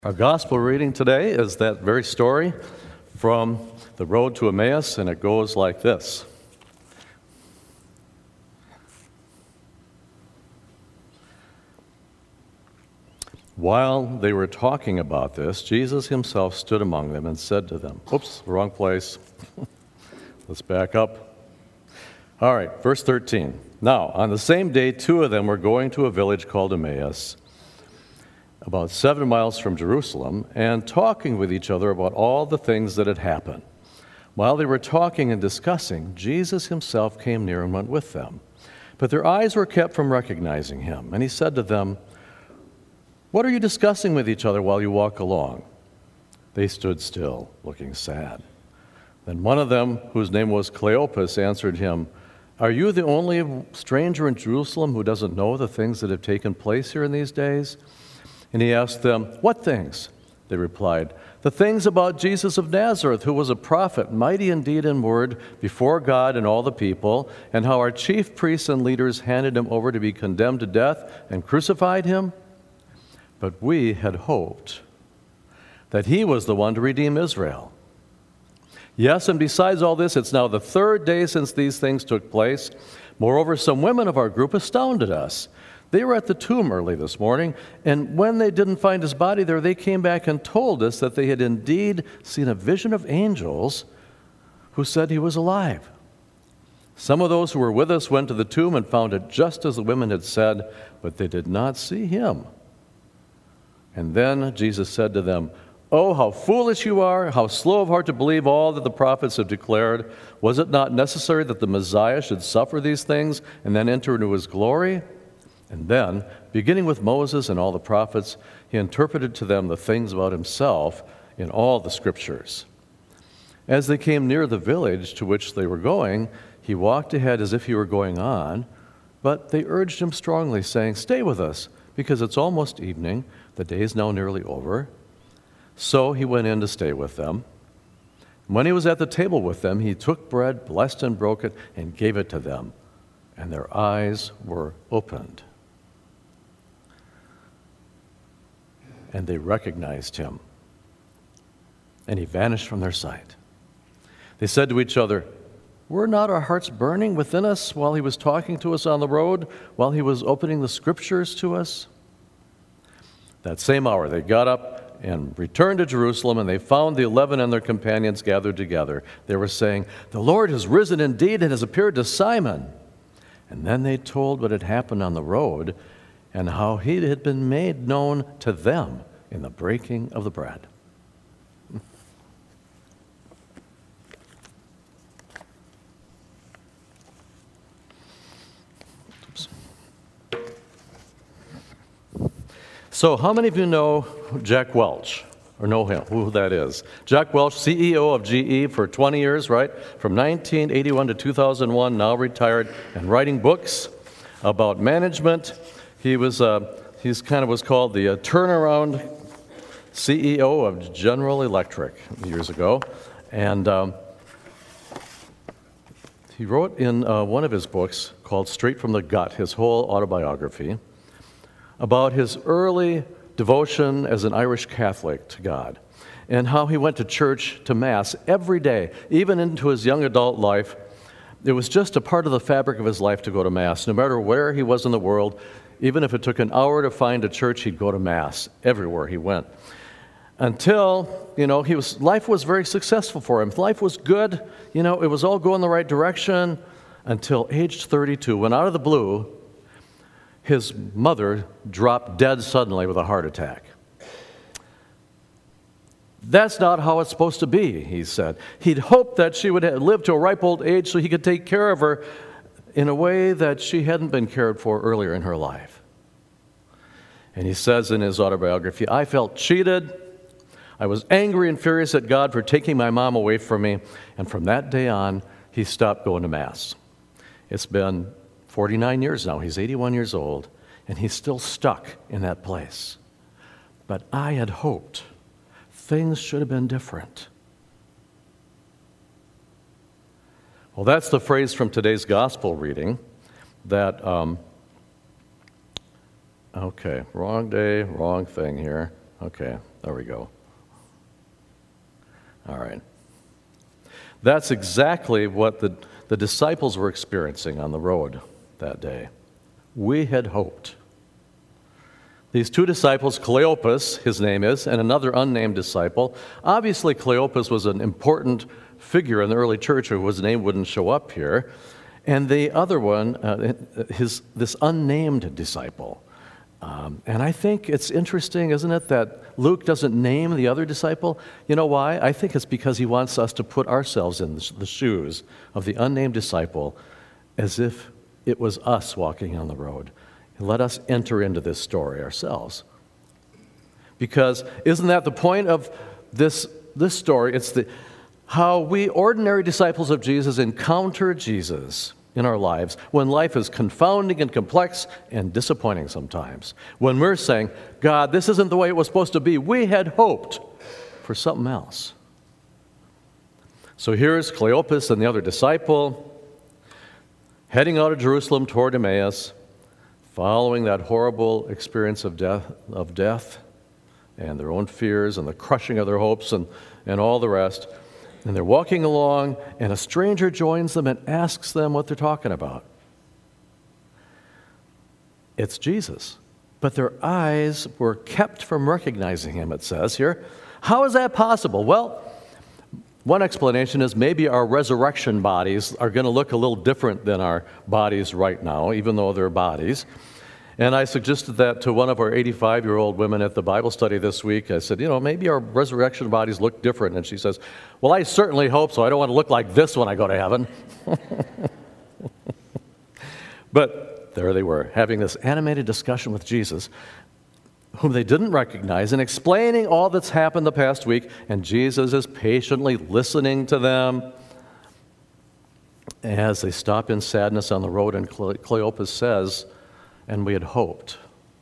Our gospel reading today is that very story from the road to Emmaus, and it goes like this. While they were talking about this, Jesus himself stood among them and said to them, oops, wrong place. Let's back up. All right, verse 13. Now, on the same day, two of them were going to a village called Emmaus, about 7 miles from Jerusalem, and talking with each other about all the things that had happened. While they were talking and discussing, Jesus himself came near and went with them. But their eyes were kept from recognizing him. And he said to them, "What are you discussing with each other while you walk along?" They stood still, looking sad. Then one of them, whose name was Cleopas, answered him, "Are you the only stranger in Jerusalem who doesn't know the things that have taken place here in these days?" And he asked them, "What things?" They replied, "The things about Jesus of Nazareth, who was a prophet, mighty in deed and word before God and all the people, and how our chief priests and leaders handed him over to be condemned to death and crucified him. But we had hoped that he was the one to redeem Israel. Yes, and besides all this, it's now the third day since these things took place. Moreover, some women of our group astounded us. They were at the tomb early this morning, and when they didn't find his body there, they came back and told us that they had indeed seen a vision of angels who said he was alive. Some of those who were with us went to the tomb and found it just as the women had said, but they did not see him." And then Jesus said to them, "Oh, how foolish you are, how slow of heart to believe all that the prophets have declared. Was it not necessary that the Messiah should suffer these things and then enter into his glory?" And then, beginning with Moses and all the prophets, he interpreted to them the things about himself in all the scriptures. As they came near the village to which they were going, he walked ahead as if he were going on, but they urged him strongly, saying, "Stay with us, because it's almost evening. The day is now nearly over." So he went in to stay with them. When he was at the table with them, he took bread, blessed and broke it, and gave it to them, and their eyes were opened. And they recognized him, and he vanished from their sight. They said to each other, "Were not our hearts burning within us while he was talking to us on the road, while he was opening the scriptures to us?" That same hour they got up and returned to Jerusalem, and they found the 11 and their companions gathered together. They were saying, "The Lord has risen indeed and has appeared to Simon." And then they told what had happened on the road and how he had been made known to them in the breaking of the bread. Oops. So how many of you know Jack Welch, or know him, who that is? Jack Welch, CEO of GE for 20 years, right? From 1981 to 2001, now retired, and writing books about management. He's kind of was called the turnaround CEO of General Electric years ago. And he wrote in one of his books called Straight from the Gut, his whole autobiography, about his early devotion as an Irish Catholic to God, and how he went to church, to Mass, every day, even into his young adult life. It was just a part of the fabric of his life to go to Mass. No matter where he was in the world, even if it took an hour to find a church, he'd go to Mass everywhere he went. Until, life was very successful for him. Life was good, it was all going the right direction, until age 32, when out of the blue, his mother dropped dead suddenly with a heart attack. "That's not how it's supposed to be," he said. He'd hoped that she would live to a ripe old age so he could take care of her in a way that she hadn't been cared for earlier in her life. And he says in his autobiography, "I felt cheated. I was angry and furious at God for taking my mom away from me. And from that day on, he stopped going to Mass." It's been 49 years now. He's 81 years old, and he's still stuck in that place. But I had hoped things should have been different. Well, that's the phrase from today's gospel reading that, okay, wrong day, wrong thing here. Okay, There we go. All right. That's exactly what the disciples were experiencing on the road that day. We had hoped. These two disciples, Cleopas, his name is, and another unnamed disciple. Obviously, Cleopas was an important figure in the early church whose name wouldn't show up here. And the other one, this unnamed disciple. And I think it's interesting, isn't it, that Luke doesn't name the other disciple? You know why? I think it's because he wants us to put ourselves in the shoes of the unnamed disciple as if it was us walking on the road. Let us enter into this story ourselves. Because isn't that the point of this story? It's how we ordinary disciples of Jesus encounter Jesus in our lives when life is confounding and complex and disappointing sometimes. When we're saying, God, this isn't the way it was supposed to be. We had hoped for something else. So here's Cleopas and the other disciple heading out of Jerusalem toward Emmaus, following that horrible experience of death and their own fears and the crushing of their hopes and all the rest. And they're walking along, and a stranger joins them and asks them what they're talking about. It's Jesus. But their eyes were kept from recognizing him, it says here. How is that possible? Well, one explanation is maybe our resurrection bodies are going to look a little different than our bodies right now, even though they're bodies. And I suggested that to one of our 85-year-old women at the Bible study this week. I said, maybe our resurrection bodies look different. And she says, well, I certainly hope so. I don't want to look like this when I go to heaven. But there they were, having this animated discussion with Jesus, whom they didn't recognize, and explaining all that's happened the past week. And Jesus is patiently listening to them as they stop in sadness on the road. And Cleopas says, and we had hoped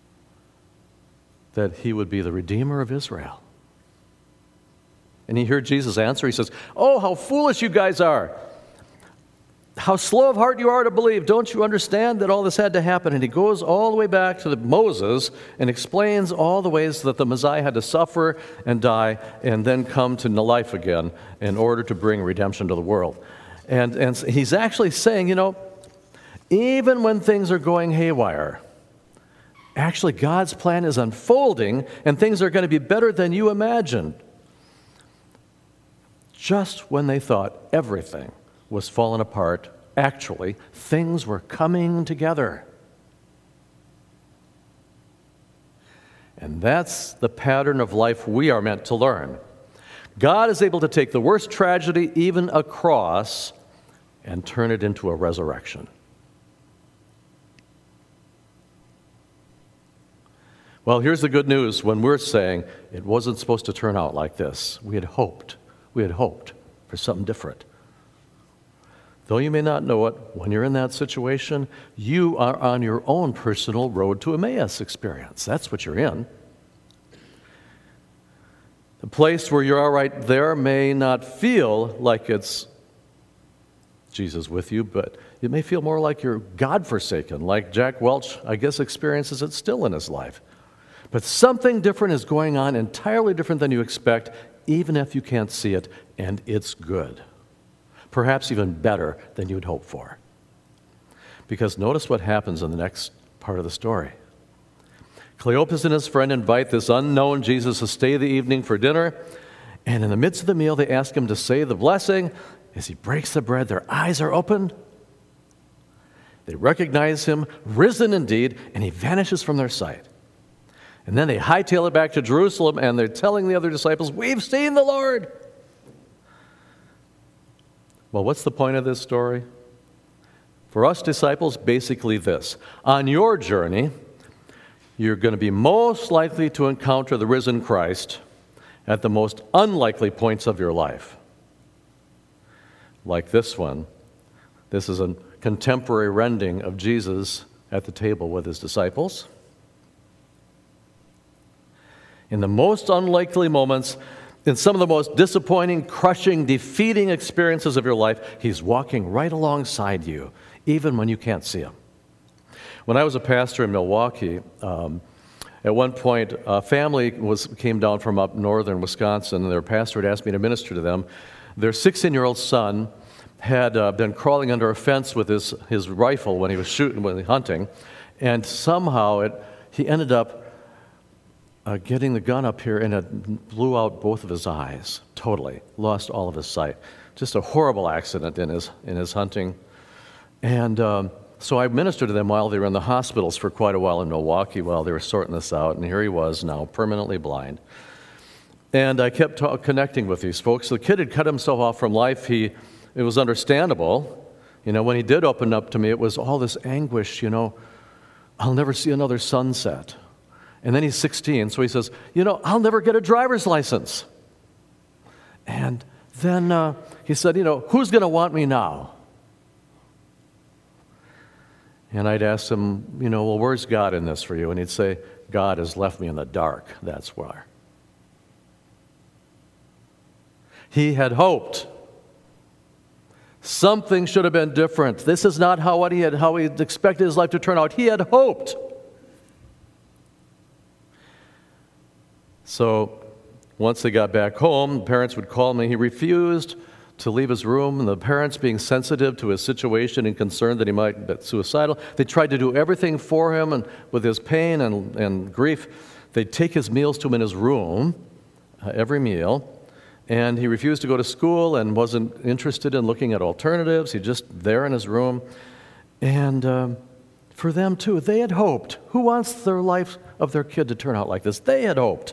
that he would be the Redeemer of Israel. And he heard Jesus answer. He says, oh, how foolish you guys are. How slow of heart you are to believe. Don't you understand that all this had to happen? And he goes all the way back to Moses and explains all the ways that the Messiah had to suffer and die and then come to life again in order to bring redemption to the world. And he's actually saying, even when things are going haywire, actually God's plan is unfolding and things are going to be better than you imagined. Just when they thought everything was falling apart, actually, things were coming together. And that's the pattern of life we are meant to learn. God is able to take the worst tragedy, even a cross, and turn it into a resurrection. Well, here's the good news when we're saying it wasn't supposed to turn out like this. We had hoped for something different. Though you may not know it, when you're in that situation, you are on your own personal road to Emmaus experience. That's what you're in. The place where you're right there may not feel like it's Jesus with you, but it may feel more like you're God-forsaken, like Jack Welch, I guess, experiences it still in his life. But something different is going on, entirely different than you expect, even if you can't see it, and it's good. Perhaps even better than you'd hope for. Because notice what happens in the next part of the story. Cleopas and his friend invite this unknown Jesus to stay the evening for dinner, and in the midst of the meal, they ask him to say the blessing. As he breaks the bread, their eyes are opened. They recognize him, risen indeed, and he vanishes from their sight. And then they hightail it back to Jerusalem, and they're telling the other disciples, we've seen the Lord. Well, what's the point of this story? For us disciples, basically this. On your journey, you're going to be most likely to encounter the risen Christ at the most unlikely points of your life. Like this one. This is a contemporary rendering of Jesus at the table with his disciples. In the most unlikely moments, in some of the most disappointing, crushing, defeating experiences of your life, he's walking right alongside you, even when you can't see him. When I was a pastor in Milwaukee, At one point, a family came down from up northern Wisconsin, and their pastor had asked me to minister to them. Their 16-year-old son had been crawling under a fence with his rifle when he was hunting, and somehow he ended up getting the gun up here, and it blew out both of his eyes, totally. Lost all of his sight. Just a horrible accident in his hunting. And so I ministered to them while they were in the hospitals for quite a while in Milwaukee while they were sorting this out, and here he was now, permanently blind. And I kept connecting with these folks. The kid had cut himself off from life. It was understandable. When he did open up to me, it was all this anguish, I'll never see another sunset. And then he's 16, so he says, I'll never get a driver's license. And then he said, who's going to want me now? And I'd ask him, well, where's God in this for you? And he'd say, God has left me in the dark, that's why. He had hoped. Something should have been different. This is not how he expected his life to turn out. He had hoped. So once they got back home, the parents would call me. He refused to leave his room, and the parents, being sensitive to his situation and concerned that he might be suicidal, they tried to do everything for him, and with his pain and grief, they'd take his meals to him in his room, every meal, and he refused to go to school and wasn't interested in looking at alternatives. He just there in his room. And for them, too, they had hoped. Who wants their life of their kid to turn out like this? They had hoped.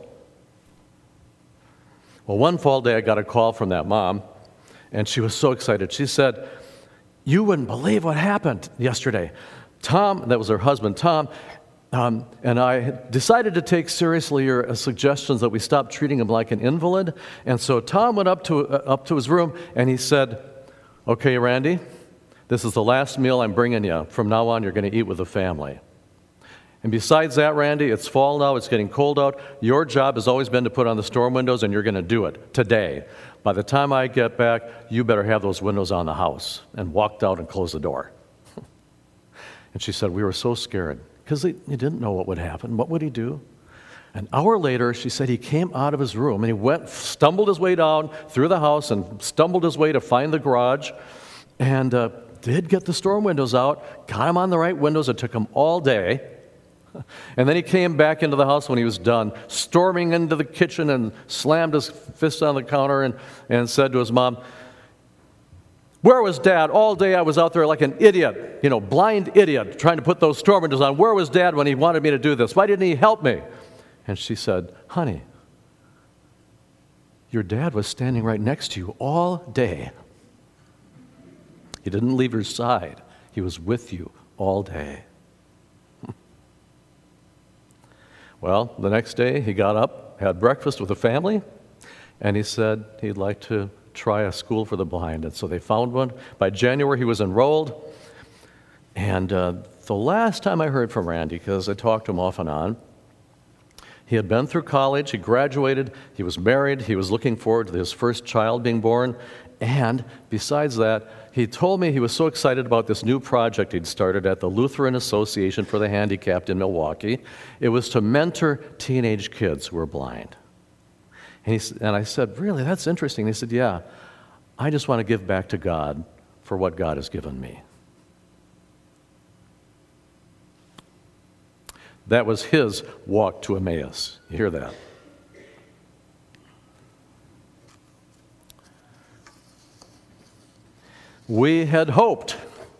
Well, one fall day, I got a call from that mom, and she was so excited. She said, you wouldn't believe what happened yesterday. Tom, that was her husband, Tom, and I decided to take seriously your suggestions that we stop treating him like an invalid. And so Tom went up to his room, and he said, okay, Randy, this is the last meal I'm bringing you. From now on, you're going to eat with the family. And besides that, Randy, it's fall now, it's getting cold out. Your job has always been to put on the storm windows, and you're going to do it today. By the time I get back, you better have those windows on the house. And walked out and closed the door. And she said, we were so scared because he didn't know what would happen. What would he do? An hour later, she said he came out of his room, and he stumbled his way down through the house and stumbled his way to find the garage, and did get the storm windows out, got them on the right windows. It took him all day. And then he came back into the house when he was done, storming into the kitchen and slammed his fist on the counter and said to his mom, where was Dad? All day I was out there like an idiot, blind idiot, trying to put those storm windows on. Where was Dad when he wanted me to do this? Why didn't he help me? And she said, honey, your dad was standing right next to you all day. He didn't leave your side. He was with you all day. Well, the next day he got up, had breakfast with the family, and he said he'd like to try a school for the blind. And so they found one. By January, he was enrolled. And the last time I heard from Randy, because I talked to him off and on, he had been through college, he graduated, he was married, he was looking forward to his first child being born. And besides that, he told me he was so excited about this new project he'd started at the Lutheran Association for the Handicapped in Milwaukee. It was to mentor teenage kids who were blind. And I said, really, that's interesting. He said, yeah, I just want to give back to God for what God has given me. That was his walk to Emmaus. You hear that? We had hoped.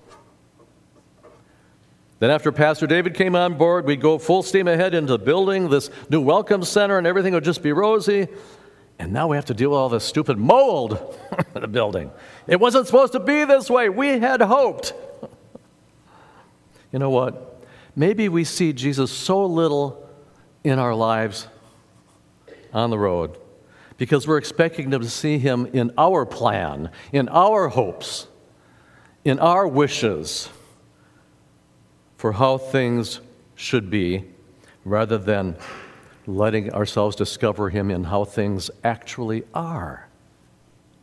Then after Pastor David came on board, we'd go full steam ahead into building this new welcome center, and everything would just be rosy. And now we have to deal with all this stupid mold in the building. It wasn't supposed to be this way. We had hoped. You know what? Maybe we see Jesus so little in our lives on the road because we're expecting to see him in our plan, in our hopes, in our wishes for how things should be, rather than letting ourselves discover him in how things actually are.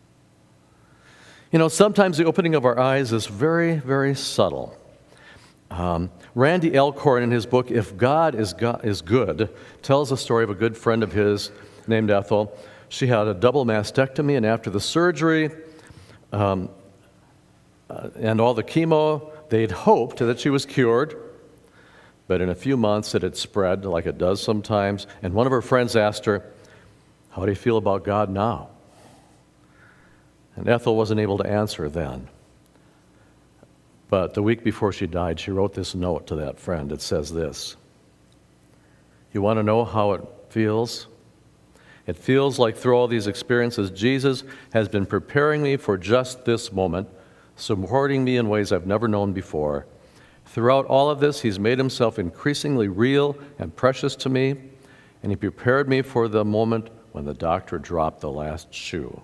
Sometimes the opening of our eyes is very, very subtle. Randy Alcorn, in his book, If God is Good, tells the story of a good friend of his named Ethel. She had a double mastectomy, and after the surgery and all the chemo, they'd hoped that she was cured. But in a few months, it had spread like it does sometimes. And one of her friends asked her, "How do you feel about God now?" And Ethel wasn't able to answer then. But the week before she died, she wrote this note to that friend. It says this: "You want to know how it feels? It feels like through all these experiences, Jesus has been preparing me for just this moment, supporting me in ways I've never known before. Throughout all of this, he's made himself increasingly real and precious to me, and he prepared me for the moment when the doctor dropped the last shoe."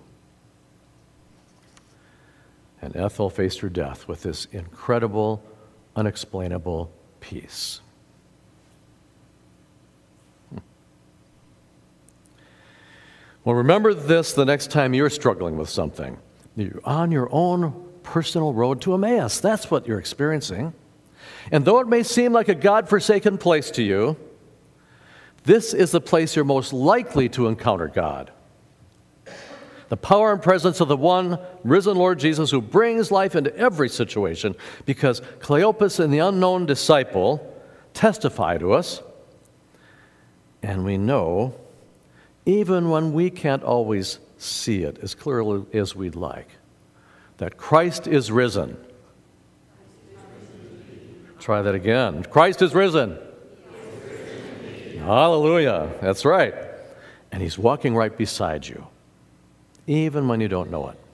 And Ethel faced her death with this incredible, unexplainable peace. Well, remember this the next time you're struggling with something. You're on your own personal road to Emmaus. That's what you're experiencing. And though it may seem like a God-forsaken place to you, this is the place you're most likely to encounter God. The power and presence of the one risen Lord Jesus, who brings life into every situation, because Cleopas and the unknown disciple testify to us, and we know, even when we can't always see it as clearly as we'd like, that Christ is risen. Try that again. Christ is risen. Hallelujah. That's right. And he's walking right beside you, even when you don't know it.